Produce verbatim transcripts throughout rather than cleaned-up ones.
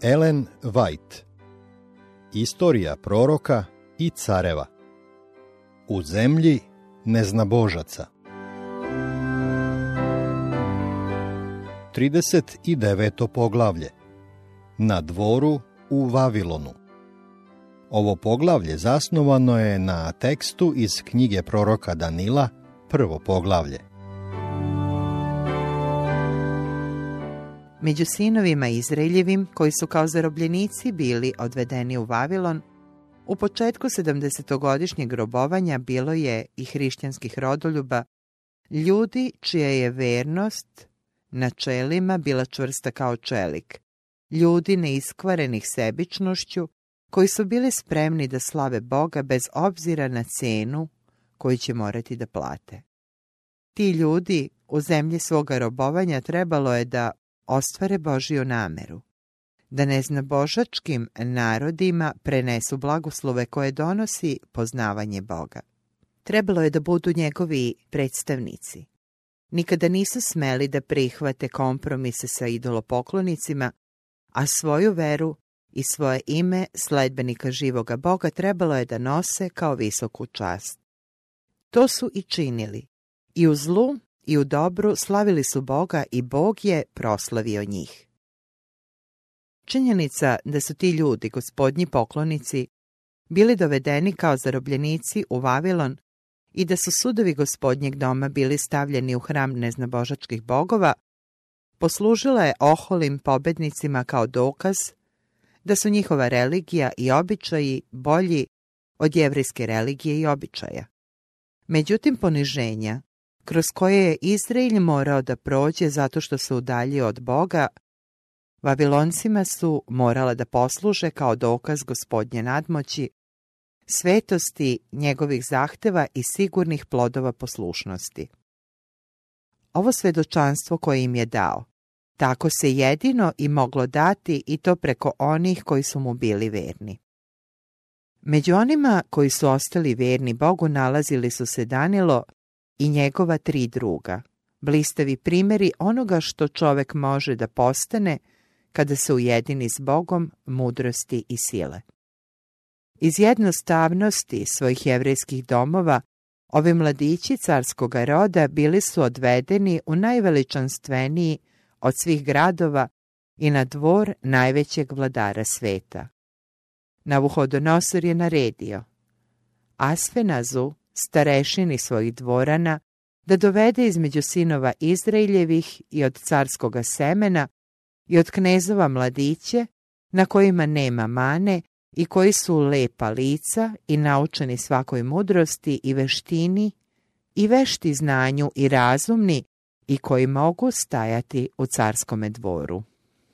Ellen White. Istorija proroka i careva. U zemlji neznabožaca. trideset deveto poglavlje. Na dvoru u Vavilonu. Ovo poglavlje zasnovano je na tekstu iz knjige proroka Danila, prvo poglavlje. Među sinovima Izraeljevim, koji su kao zarobljenici bili odvedeni u Vavilon, u početku sedamdesetogodišnjeg robovanja bilo je i hrišćanskih rodoljuba, ljudi čija je vernost načelima bila čvrsta kao čelik, ljudi neiskvarenih sebičnošću, koji su bili spremni da slave Boga bez obzira na cenu koju će morati da plate. Ti ljudi u zemlji svoga robovanja trebalo je da ostvare Božju nameru, da neznabožačkim narodima prenesu blagoslove koje donosi poznavanje Boga. Trebalo je da budu njegovi predstavnici. Nikada nisu smeli da prihvate kompromise sa idolopoklonicima, a svoju veru i svoje ime sledbenika živoga Boga trebalo je da nose kao visoku čast. To su i činili. I u zlu i u dobru slavili su Boga i Bog je proslavio njih. Činjenica da su ti ljudi, gospodnji poklonici, bili dovedeni kao zarobljenici u Vavilon i da su sudovi gospodnjeg doma bili stavljeni u hram neznabožačkih bogova, poslužila je oholim pobednicima kao dokaz da su njihova religija i običaji bolji od jevrejske religije i običaja. Međutim, poniženja kroz koje je Izrael morao da prođe zato što se udaljio od Boga, Vaviloncima su morala da posluže kao dokaz gospodnje nadmoći, svetosti njegovih zahteva i sigurnih plodova poslušnosti. Ovo svedočanstvo koje im je dao, tako se jedino i moglo dati i to preko onih koji su mu bili verni. Među onima koji su ostali verni Bogu nalazili su se Danilo i njegova tri druga, blistavi primjeri onoga što čovek može da postane kada se ujedini s Bogom mudrosti i sile. Iz jednostavnosti svojih jevrejskih domova, ovi mladići carskoga roda bili su odvedeni u najveličanstveniji od svih gradova i na dvor najvećeg vladara sveta. Navuhodonosor je naredio Asfenazu, starešini svojih dvorana, da dovede između sinova Izraeljevih i od carskoga semena i od knezova mladiće, na kojima nema mane i koji su lepa lica i naučeni svakoj mudrosti i veštini i vešti znanju i razumni i koji mogu stajati u carskome dvoru.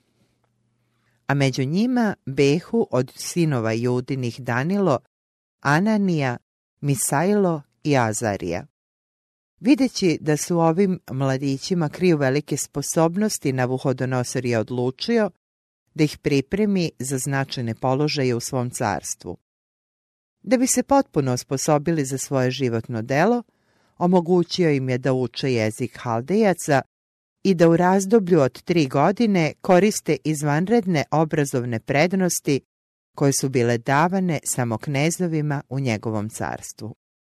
A među njima behu od sinova Judinih Danilo, Ananija, Misailo i Azarija. Videći da su ovim mladićima kriju velike sposobnosti, Navuhodonosor je odlučio da ih pripremi za značajne položaje u svom carstvu. Da bi se potpuno osposobili za svoje životno delo, omogućio im je da uče jezik Haldejaca i da u razdoblju od tri godine koriste izvanredne obrazovne prednosti koje su bile davane samo knezovima u njegovom carstvu.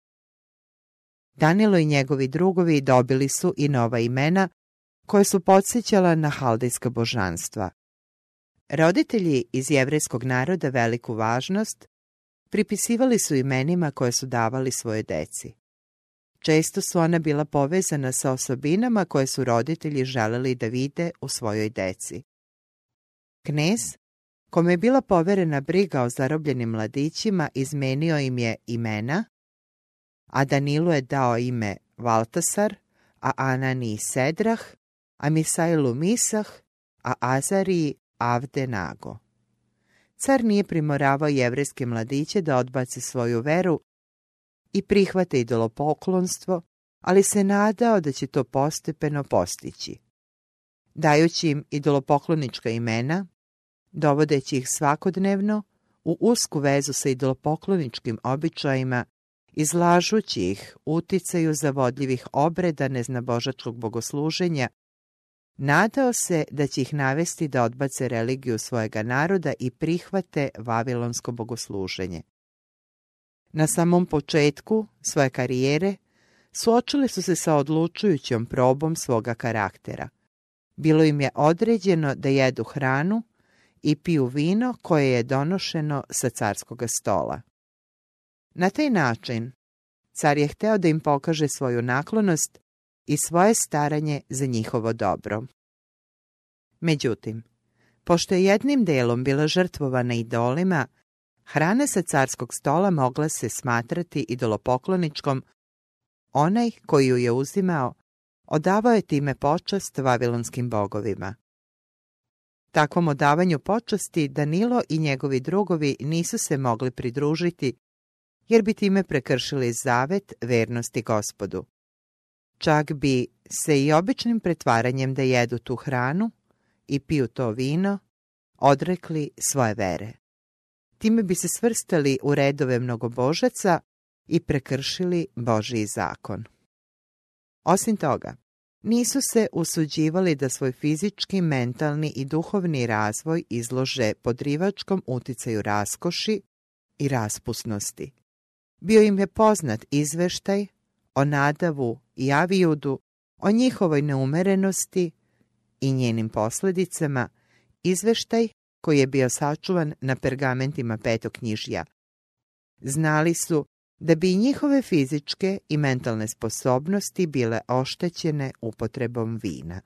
Danilo i njegovi drugovi dobili su i nova imena koje su podsjećala na haldejska božanstva. Roditelji iz jevrejskog naroda veliku važnost pripisivali su imenima koje su davali svoje deci. Često su ona bila povezana sa osobinama koje su roditelji želeli da vide u svojoj deci. Knez, kome je bila poverena briga o zarobljenim mladićima, izmenio im je imena, a Danilu je dao ime Valtasar, a Ananiji Sedrah, a Misailu Misah, a Azariji Avdenago. Car nije primoravao jevrejske mladiće da odbace svoju veru i prihvate idolopoklonstvo, ali se nadao da će to postepeno postići. Dajući im idolopoklonička imena, dovodeći ih svakodnevno u usku vezu sa idolopokloničkim običajima, izlažući ih uticaju zavodljivih obreda neznabožačkog bogosluženja, nadao se da će ih navesti da odbace religiju svojega naroda i prihvate vavilonsko bogosluženje. Na samom početku svoje karijere suočili su se sa odlučujućom probom svoga karaktera. Bilo im je određeno da jedu hranu i piju vino koje je donošeno sa carskog stola. Na taj način car je hteo da im pokaže svoju naklonost i svoje staranje za njihovo dobro. Međutim, pošto je jednim delom bila žrtvovana idolima, hrana sa carskog stola mogla se smatrati idolopokloničkom. Onaj koji ju je uzimao, odavao je time počast vavilonskim bogovima. Takvom odavanju počasti Danilo i njegovi drugovi nisu se mogli pridružiti, jer bi time prekršili zavet vernosti Gospodu. Čak bi se i običnim pretvaranjem da jedu tu hranu i piju to vino odrekli svoje vere. Time bi se svrstali u redove mnogobožaca i prekršili Božji zakon. Osim toga, nisu se usuđivali da svoj fizički, mentalni i duhovni razvoj izlože podrivačkom uticaju raskoši i raspusnosti. Bio im je poznat izveštaj o Nadavu i Avijudu, o njihovoj neumerenosti i njenim posljedicama, izveštaj koji je bio sačuvan na pergamentima petoknjižja. Znali su da bi i njihove fizičke i mentalne sposobnosti bile oštećene upotrebom vina.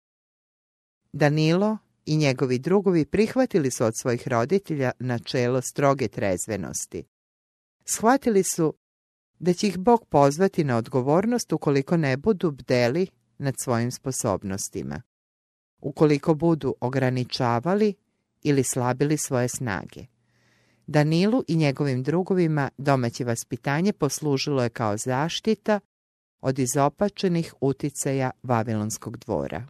Danilo i njegovi drugovi prihvatili su od svojih roditelja načelo stroge trezvenosti. Shvatili su da će ih Bog pozvati na odgovornost ukoliko ne budu bdeli nad svojim sposobnostima, ukoliko budu ograničavali ili slabili svoje snage. Danilu i njegovim drugovima domaće vaspitanje poslužilo je kao zaštita od izopačenih uticaja Vavilonskog dvora.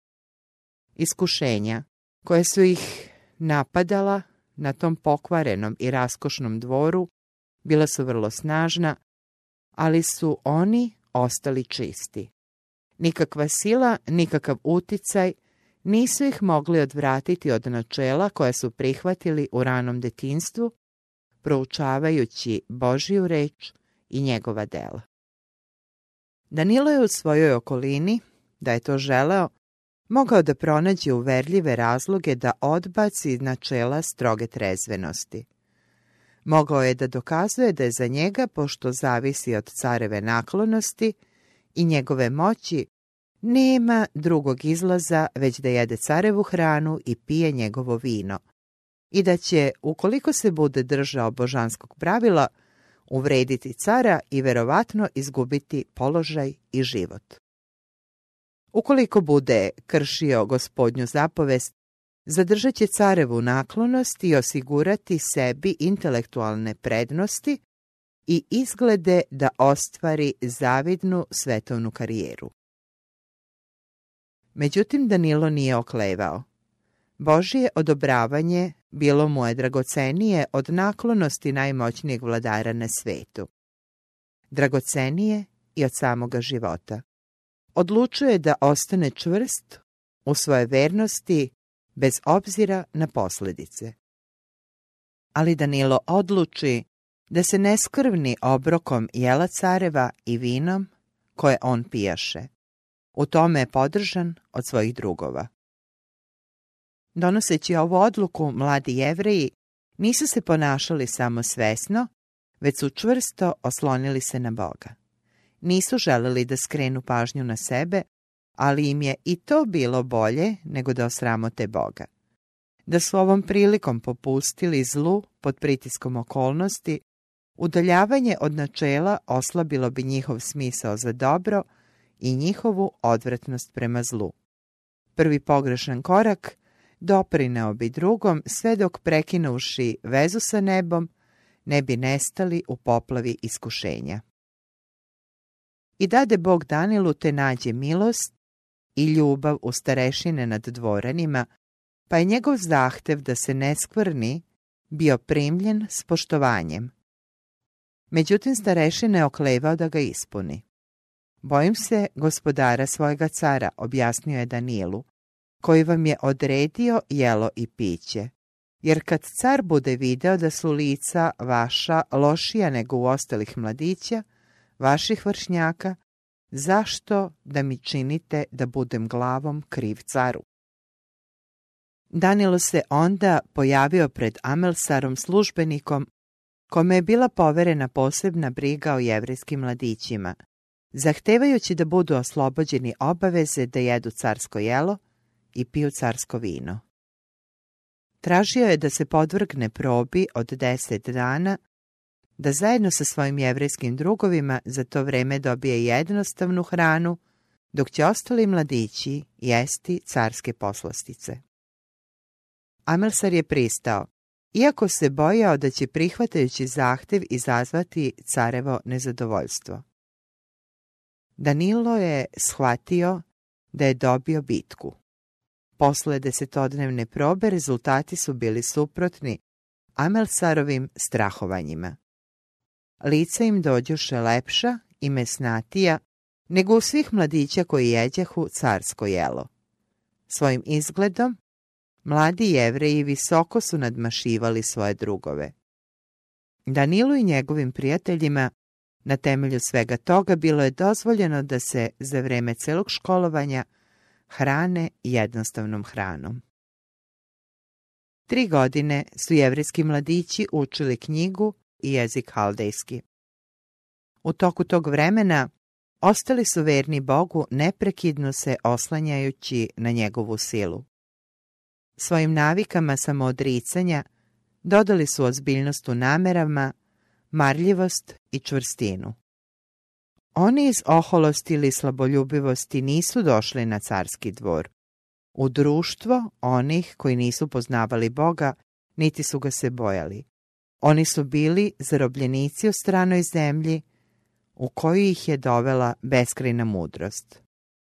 Iskušenja koje su ih napadala na tom pokvarenom i raskošnom dvoru bila su vrlo snažna, ali su oni ostali čisti. Nikakva sila, nikakav uticaj nisu ih mogli odvratiti od načela koje su prihvatili u ranom detinjstvu, proučavajući Božju reč i njegova dela. Danilo je u svojoj okolini, da je to želeo, mogao da pronađe uverljive razloge da odbaci načela stroge trezvenosti. Mogao je da dokazuje da je za njega, pošto zavisi od careve naklonosti i njegove moći, nema drugog izlaza već da jede carevu hranu i pije njegovo vino, i da će, ukoliko se bude držao božanskog pravila, uvrediti cara i verovatno izgubiti položaj i život. Ukoliko bude kršio Gospodnju zapovest, zadržat će carevu naklonost i osigurati sebi intelektualne prednosti i izglede da ostvari zavidnu svetovnu karijeru. Međutim, Danilo nije oklevao. Božje odobravanje bilo mu je dragocenije od naklonosti najmoćnijeg vladara na svetu. Dragocenije i od samoga života. Odlučuje da ostane čvrst u svoje vernosti bez obzira na posljedice. Ali Danilo odluči da se ne skrvni obrokom jela careva i vinom koje on pijaše. U tome je podržan od svojih drugova. Donoseći ovu odluku, mladi Jevreji nisu se ponašali samo svesno, već su čvrsto oslonili se na Boga. Nisu želeli da skrenu pažnju na sebe, ali im je i to bilo bolje nego da osramote Boga. Da su ovom prilikom popustili zlu pod pritiskom okolnosti, udaljavanje od načela oslabilo bi njihov smisao za dobro i njihovu odvratnost prema zlu. Prvi pogrešan korak doprineo bi drugom sve dok, prekinuši vezu sa nebom, ne bi nestali u poplavi iskušenja. I dade Bog Danilu te nađe milost i ljubav u starešine nad dvoranima, pa je njegov zahtev da se ne skvrni bio primljen s poštovanjem. Međutim, starešina je oklevao da ga ispuni. Bojim se gospodara svojega cara, objasnio je Danilu, koji vam je odredio jelo i piće. Jer kad car bude video da su lica vaša lošija nego u ostalih mladića, vaših vršnjaka, zašto da mi činite da budem glavom kriv caru? Danilo se onda pojavio pred Amelsarom službenikom, kome je bila poverena posebna briga o jevrejskim mladićima, zahtevajući da budu oslobođeni obaveze da jedu carsko jelo i piju carsko vino. Tražio je da se podvrgne probi od deset dana, da zajedno sa svojim jevrejskim drugovima za to vreme dobije jednostavnu hranu, dok će ostali mladići jesti carske poslastice. Amelsar je pristao, iako se bojao da će prihvatajući zahtev izazvati carevo nezadovoljstvo. Danilo je shvatio da je dobio bitku. Posle desetodnevne probe rezultati su bili suprotni Amelsarovim strahovanjima. Lica im dođoše lepša i mesnatija nego u svih mladića koji jeđahu carsko jelo. Svojim izgledom mladi Jevreji visoko su nadmašivali svoje drugove. Danilu i njegovim prijateljima na temelju svega toga bilo je dozvoljeno da se za vreme celog školovanja hrane jednostavnom hranom. Tri godine su jevrejski mladići učili knjigu i jezik haldejski. U toku tog vremena ostali su verni Bogu neprekidno se oslanjajući na njegovu silu. Svojim navikama samoodricanja dodali su ozbiljnost u namerama, marljivost i čvrstinu. Oni iz oholosti ili slaboljubivosti nisu došli na carski dvor, u društvo onih koji nisu poznavali Boga, niti su ga se bojali. Oni su bili zarobljenici u stranoj zemlji, u koju ih je dovela beskrajna mudrost.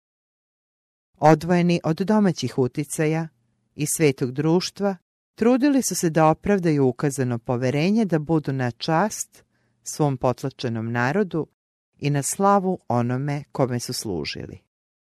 Odvojeni od domaćih uticaja i svetog društva, trudili su se da opravdaju ukazano poverenje da budu na čast svom potlačenom narodu i na slavu onome kome su služili.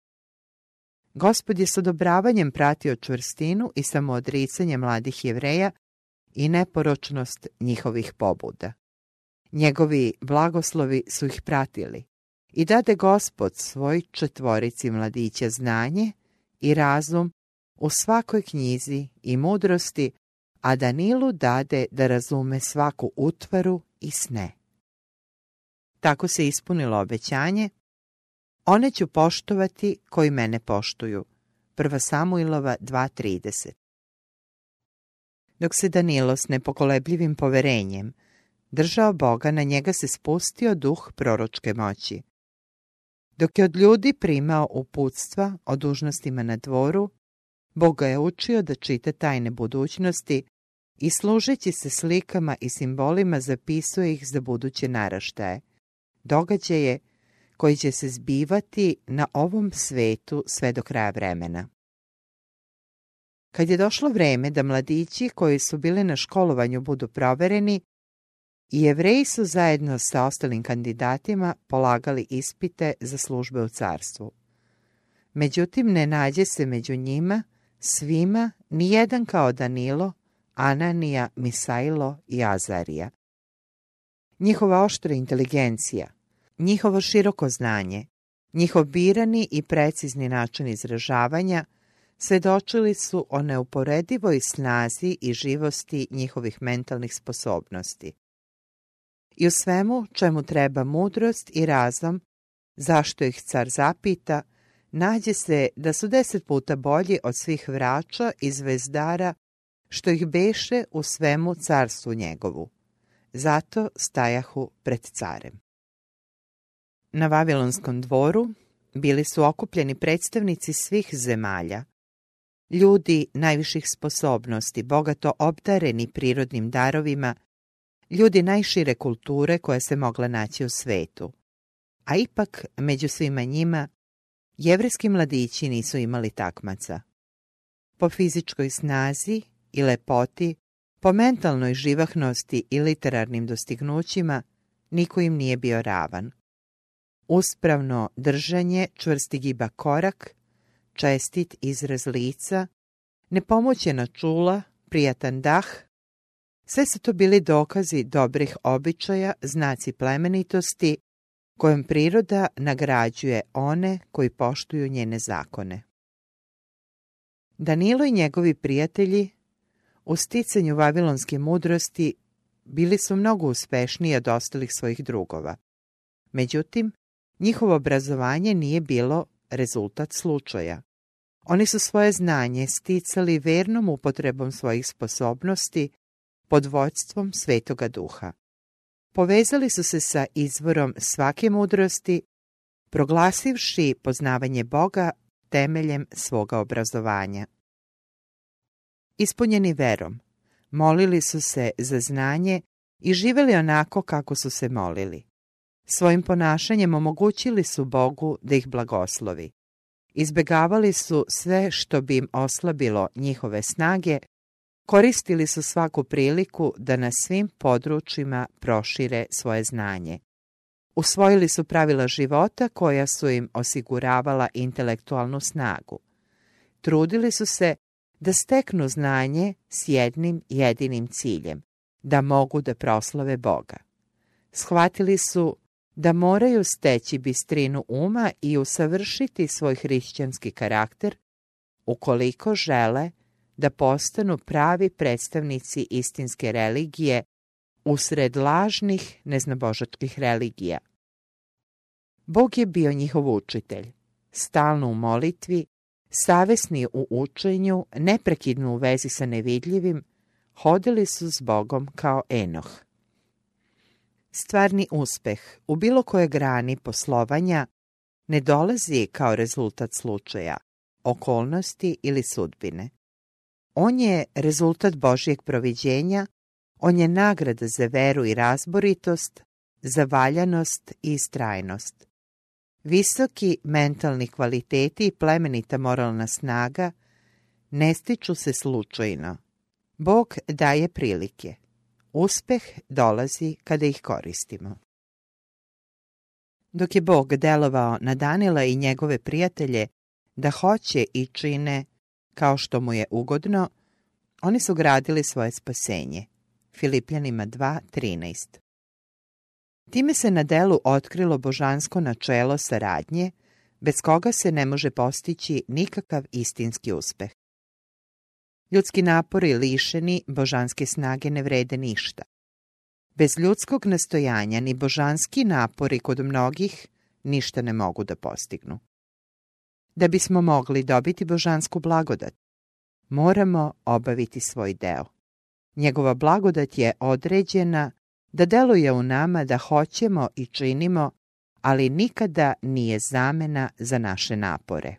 Gospod je s odobravanjem pratio čvrstinu i samoodricanje mladih Jevreja i neporočnost njihovih pobuda. Njegovi blagoslovi su ih pratili i dade Gospod svoj četvorici mladića znanje i razum u svakoj knjizi i mudrosti, a Danilu dade da razume svaku utvaru i sne. Tako se ispunilo obećanje: one ću poštovati koji mene poštuju. Prva Samuilova dva trideset. Dok se Danilo s nepokolebljivim poverenjem držao Boga, na njega se spustio duh proročke moći. Dok je od ljudi primao uputstva o dužnostima na dvoru, Bog ga je učio da čita tajne budućnosti i služeći se slikama i simbolima zapisuje ih za buduće naraštaje, događaje koji će se zbivati na ovom svetu sve do kraja vremena. Kad je došlo vreme da mladići koji su bili na školovanju budu provereni, i Jevreji su zajedno sa ostalim kandidatima polagali ispite za službe u carstvu. Međutim, ne nađe se među njima svima nijedan kao Danilo, Ananija, Misailo i Azarija. Njihova oštra inteligencija, njihovo široko znanje, njihov birani i precizni način izražavanja svedočili su o neuporedivoj snazi i živosti njihovih mentalnih sposobnosti. I u svemu čemu treba mudrost i razum, zašto ih car zapita, nađe se da su deset puta bolji od svih vrača i zvezdara, što ih beše u svemu carstvu njegovu. Zato stajahu pred carem. Na Vavilonskom dvoru bili su okupljeni predstavnici svih zemalja, ljudi najviših sposobnosti, bogato obdareni prirodnim darovima, ljudi najšire kulture koja se mogla naći u svetu. A ipak, među svima njima, jevrejski mladići nisu imali takmaca. Po fizičkoj snazi i lepoti, po mentalnoj živahnosti i literarnim dostignućima, niko im nije bio ravan. uspravno držanje, čvrsti giba korak, čestit izraz lica, nepomućena čula, prijatan dah, sve su to bili dokazi dobrih običaja, znaci plemenitosti, kojom priroda nagrađuje one koji poštuju njene zakone. Danilo i njegovi prijatelji u sticanju vavilonske mudrosti bili su mnogo uspešniji od ostalih svojih drugova. Međutim, njihovo obrazovanje nije bilo rezultat slučaja. Oni su svoje znanje sticali vernom upotrebom svojih sposobnosti pod vođstvom Svetoga Duha. Povezali su se sa izvorom svake mudrosti, proglasivši poznavanje Boga temeljem svoga obrazovanja. Ispunjeni verom, molili su se za znanje i živjeli onako kako su se molili. Svojim ponašanjem omogućili su Bogu da ih blagoslovi. Izbjegavali su sve što bi im oslabilo njihove snage, koristili su svaku priliku da na svim područjima prošire svoje znanje. Usvojili su pravila života koja su im osiguravala intelektualnu snagu. Trudili su se da steknu znanje s jednim jedinim ciljem, da mogu da proslave Boga. Shvatili su da moraju steći bistrinu uma i usavršiti svoj hrišćanski karakter ukoliko žele da postanu pravi predstavnici istinske religije usred lažnih neznabožačkih religija. Bog je bio njihov učitelj, stalno u molitvi, savesni u učenju, neprekidno u vezi sa nevidljivim, hodili su s Bogom kao Enoh. Stvarni uspeh u bilo kojoj grani poslovanja ne dolazi kao rezultat slučaja, okolnosti ili sudbine. On je rezultat Božjeg proviđenja, on je nagrada za veru i razboritost, za valjanost i istrajnost. Visoki mentalni kvaliteti i plemenita moralna snaga ne stiču se slučajno. Bog daje prilike. Uspeh dolazi kada ih koristimo. Dok je Bog delovao na Danila i njegove prijatelje da hoće i čine kao što mu je ugodno, oni su gradili svoje spasenje. Filipljanima dva trinaest. Time se na delu otkrilo božansko načelo saradnje, bez koga se ne može postići nikakav istinski uspeh. Ljudski napori lišeni božanske snage ne vrede ništa. Bez ljudskog nastojanja ni božanski napori kod mnogih ništa ne mogu da postignu. Da bismo mogli dobiti božansku blagodat, moramo obaviti svoj deo. Njegova blagodat je određena da deluje u nama da hoćemo i činimo, ali nikada nije zamena za naše napore.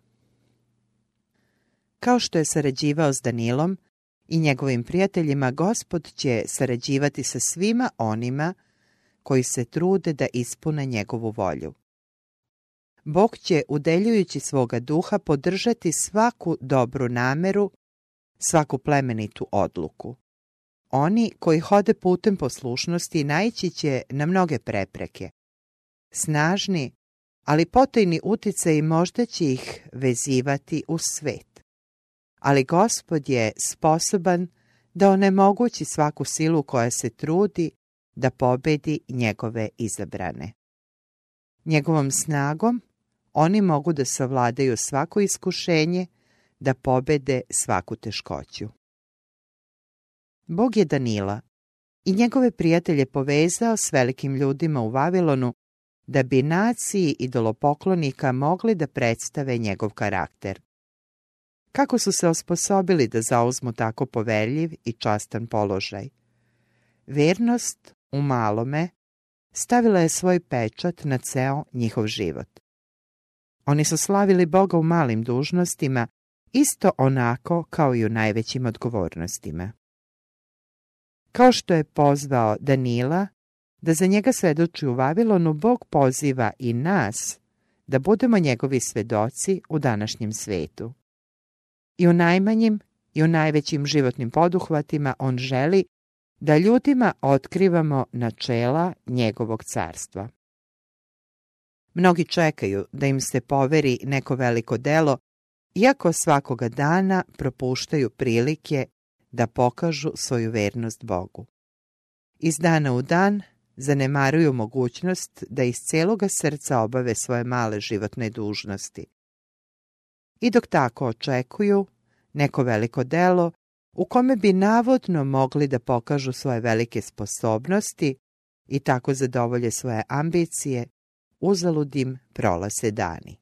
Kao što je sarađivao s Danilom i njegovim prijateljima, Gospod će sarađivati sa svima onima koji se trude da ispune njegovu volju. Bog će, udeljujući svoga duha, podržati svaku dobru nameru, svaku plemenitu odluku. Oni koji hode putem poslušnosti naići će na mnoge prepreke. Snažni, ali potajni uticaji možda će ih vezivati u svet. Ali Gospod je sposoban da onemogući svaku silu koja se trudi da pobedi njegove izabrane. Njegovom snagom oni mogu da savladaju svako iskušenje, da pobede svaku teškoću. Bog je Danila i njegove prijatelje povezao s velikim ljudima u Vavilonu da bi naciji idolopoklonika mogli da predstave njegov karakter. Kako su se osposobili da zauzmu tako poverljiv i častan položaj? Vernost u malome stavila je svoj pečat na ceo njihov život. Oni su slavili Boga u malim dužnostima, isto onako kao i u najvećim odgovornostima. Kao što je pozvao Danila da za njega svedoči u Vavilonu, Bog poziva i nas da budemo njegovi svedoci u današnjem svetu. I u najmanjim i u najvećim životnim poduhvatima on želi da ljudima otkrivamo načela njegovog carstva. Mnogi čekaju da im se poveri neko veliko delo, iako svakoga dana propuštaju prilike da pokažu svoju vernost Bogu. Iz dana u dan zanemaruju mogućnost da iz cijeloga srca obave svoje male životne dužnosti. I dok tako očekuju neko veliko delo u kome bi navodno mogli da pokažu svoje velike sposobnosti i tako zadovolje svoje ambicije, uzalud im prolaze dani.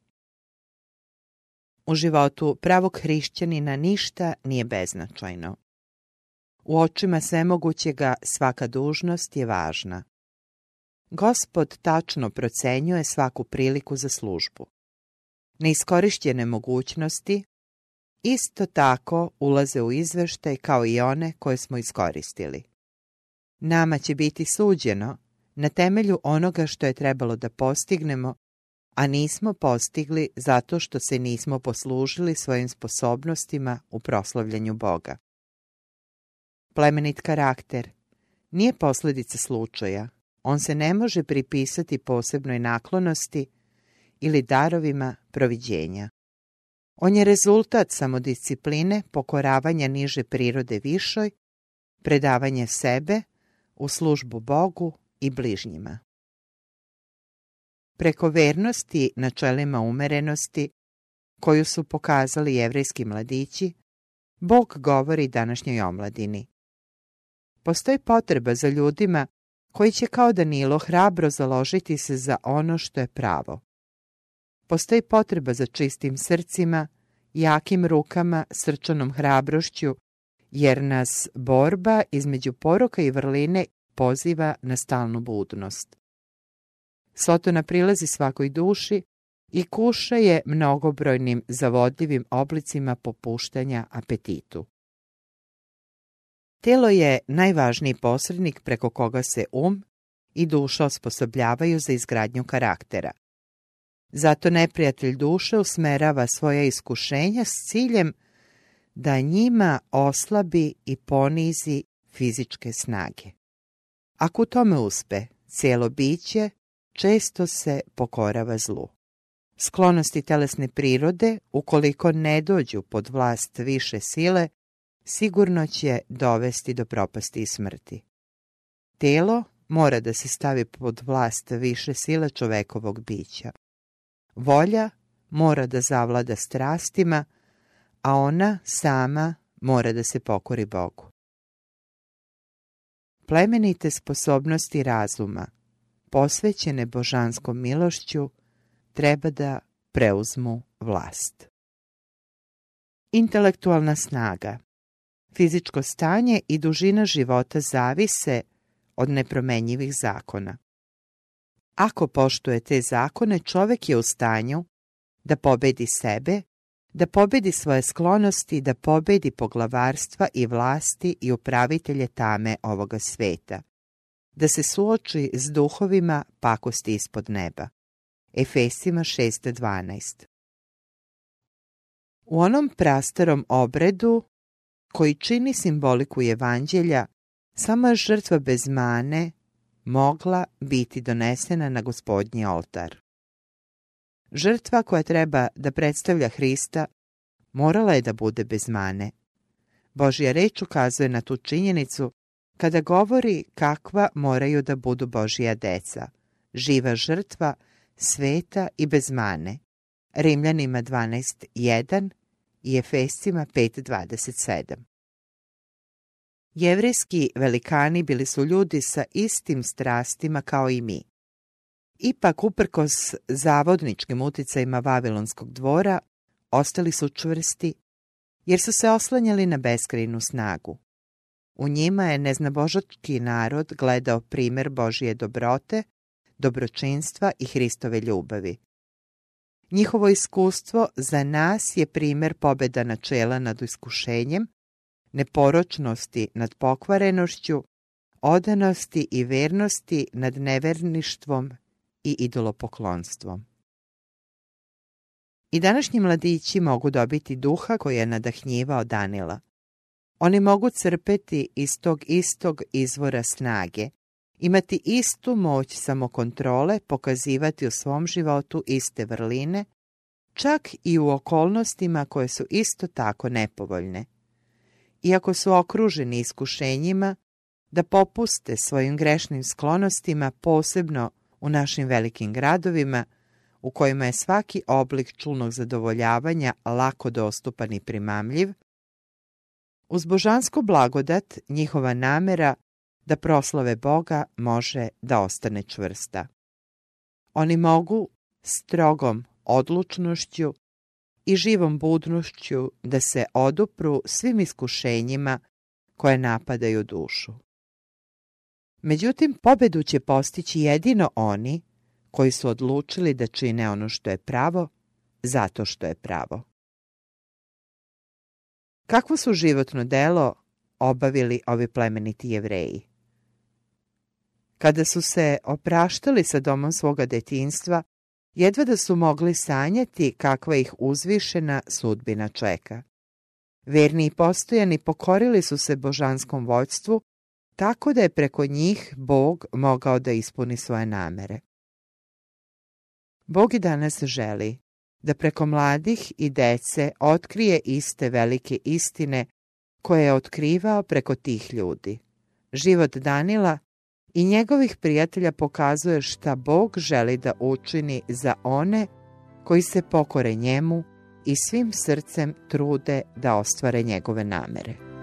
U životu pravog hrišćanina ništa nije beznačajno. U očima svemogućega svaka dužnost je važna. Gospod tačno procenjuje svaku priliku za službu. Neiskorišćene mogućnosti isto tako ulaze u izveštaj kao i one koje smo iskoristili. Nama će biti suđeno na temelju onoga što je trebalo da postignemo, a nismo postigli zato što se nismo poslužili svojim sposobnostima u proslavljanju Boga. Plemenit karakter nije posljedica slučaja. On se ne može pripisati posebnoj naklonosti ili darovima proviđenja. On je rezultat samodiscipline, pokoravanja niže prirode višoj, predavanja sebe u službu Bogu i bližnjima. Preko vernosti načelima umerenosti, koju su pokazali jevrejski mladići, Bog govori današnjoj omladini. Postoji potreba za ljudima koji će kao Danilo hrabro založiti se za ono što je pravo. Postoji potreba za čistim srcima, jakim rukama, srčanom hrabrošću, jer nas borba između poroka i vrline poziva na stalnu budnost. Sotona prilazi svakoj duši i kuša je mnogobrojnim zavodljivim oblicima popuštanja apetitu. Telo je najvažniji posrednik preko koga se um i duša osposobljavaju za izgradnju karaktera. Zato neprijatelj duše usmerava svoja iskušenja s ciljem da njima oslabi i ponizi fizičke snage. Ako u tome uspe, cijelo biće često se pokorava zlu. Sklonosti telesne prirode, ukoliko ne dođu pod vlast više sile, sigurno će dovesti do propasti i smrti. Telo mora da se stavi pod vlast više sile čovekovog bića. Volja mora da zavlada strastima, a ona sama mora da se pokori Bogu. Plemenite sposobnosti razuma, posvećene božanskom milošću, treba da preuzmu vlast. Intelektualna snaga. Fizičko stanje i dužina života zavise od nepromenjivih zakona. Ako poštuje te zakone, čovjek je u stanju da pobedi sebe, da pobedi svoje sklonosti, da pobedi poglavarstva i vlasti i upravitelje tame ovoga sveta, da se suoči s duhovima pakosti ispod neba. Efesima šest dvanaest. U onom prastarom obredu, koji čini simboliku evanđelja, samo je žrtva bez mane mogla biti donesena na Gospodnji oltar. Žrtva koja treba da predstavlja Hrista morala je da bude bez mane. Božja reč ukazuje na tu činjenicu kada govori kakva moraju da budu Božja deca, živa žrtva, sveta i bez mane. Rimljanima dvanaest jedan i Efescima pet dvadeset sedam. Jevrejski velikani bili su ljudi sa istim strastima kao i mi. Ipak, uprkos zavodničkim uticajima Vavilonskog dvora, ostali su čvrsti, jer su se oslanjali na beskrajnu snagu. U njima je neznabožački narod gledao primer Božje dobrote, dobročinstva i Hristove ljubavi. Njihovo iskustvo za nas je primer pobjeda načela nad iskušenjem, neporočnosti nad pokvarenošću, odanosti i vernosti nad neverništvom i idolopoklonstvom. I današnji mladići mogu dobiti duha koji je nadahnjivao Danila. Oni mogu crpeti iz tog istog izvora snage imati istu moć samokontrole, pokazivati u svom životu iste vrline, čak i u okolnostima koje su isto tako nepovoljne. Iako su okruženi iskušenjima, da popuste svojim grešnim sklonostima, posebno u našim velikim gradovima, u kojima je svaki oblik čulnog zadovoljavanja lako dostupan i primamljiv, uz božansku blagodat njihova namera da proslave Boga može da ostane čvrsta. Oni mogu strogom odlučnošću i živom budnošću da se odupru svim iskušenjima koje napadaju dušu. Međutim, pobedu će postići jedino oni koji su odlučili da čine ono što je pravo, zato što je pravo. Kakvo su životno delo obavili ovi plemeniti Jevreji? Kada su se opraštali sa domom svoga detinjstva, jedva da su mogli sanjati kakva ih uzvišena sudbina čeka. Verni i postojani pokorili su se božanskom vođstvu, tako da je preko njih Bog mogao da ispuni svoje namere. Bog i danas želi da preko mladih i dece otkrije iste velike istine koje je otkrivao preko tih ljudi. Život Danila i njegovih prijatelja pokazuje šta Bog želi da učini za one koji se pokore njemu i svim srcem trude da ostvare njegove namere.